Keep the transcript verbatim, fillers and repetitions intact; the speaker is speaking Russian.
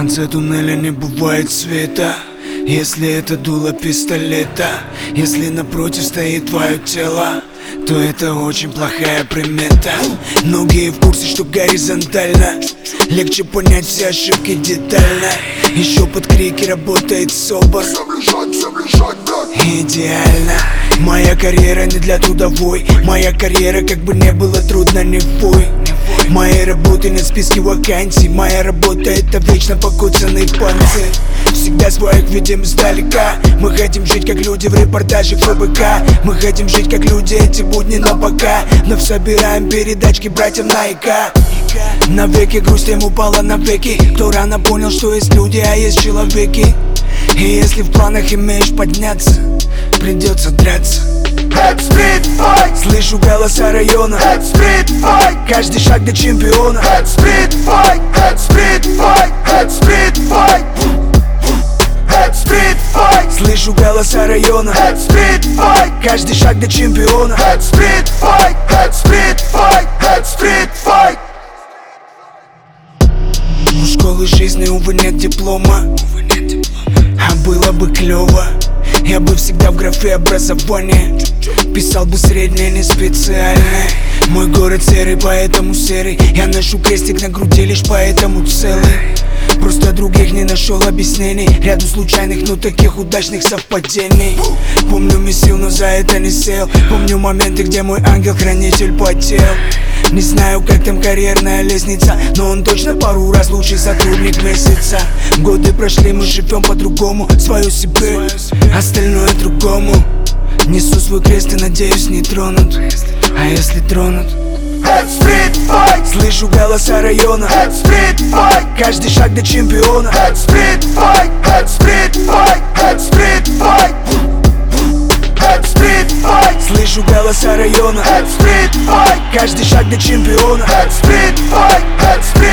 конце туннеля не бывает света, если это дуло пистолета. Если напротив стоит твое тело, то это очень плохая примета. Многие в курсе, что горизонтально легче понять все ошибки детально. Еще под крики работает собор. Идеально. Моя карьера не для трудовой. Моя карьера, как бы не было трудно, не вой. Моей работы нет в списке вакансий. Моя работа — это вечно покоцанные панцы. Всегда своих видим издалека. Мы хотим жить как люди в репортаже ФБК. Мы хотим жить как люди эти будни, но пока вновь собираем передачки братьям Найка. Навеки грусть им упала навеки. Кто рано понял, что есть люди, а есть человеки. И если в планах имеешь подняться, придется драться. Это стрит-файт, слышу голоса района. это стрит-файт, каждый шаг до чемпиона. это стрит-файт, это стрит-файт, это стрит-файт, это стрит-файт, слышу голоса района. это стрит-файт, каждый шаг до чемпиона. это стрит-файт, это стрит-файт, это стрит-файт. У школы жизни, увы, нет диплома. А было бы клево, я бы всегда в графе образование писал бы среднее, не специальное. Мой город серый, поэтому серый. Я ношу крестик на груди лишь поэтому целый. Просто других не нашел объяснений ряду случайных, но таких удачных совпадений. Помню, месил, но за это не сел. Помню моменты, где мой ангел-хранитель потел. Не знаю, как там карьерная лестница, но он точно пару раз лучший сотрудник месяца. Годы прошли, мы живем по-другому. Свое себе, остальное другому. Несу свой крест и надеюсь не тронут. А если тронут, это стрит-файт, слышу голоса района. это стрит-файт, каждый шаг до чемпиона. это стрит-файт, это стрит-файт, это стрит-файт, это стрит-файт, слышу голоса района. это стрит-файт, каждый шаг до чемпиона. это стрит-файт, это стрит-файт.